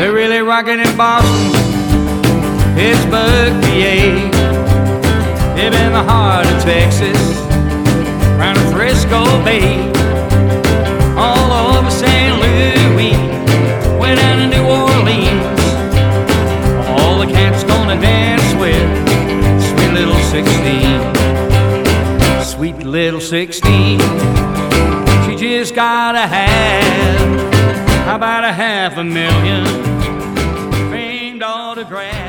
They're really rocking in Boston, Pittsburgh, PA. They've in the heart of Texas, round the Frisco Bay, all over St. Louis, way down to New Orleans. All the cats gonna dance with sweet little 16. Sweet little 16, she just gotta have, how about $500,000 framed autograph?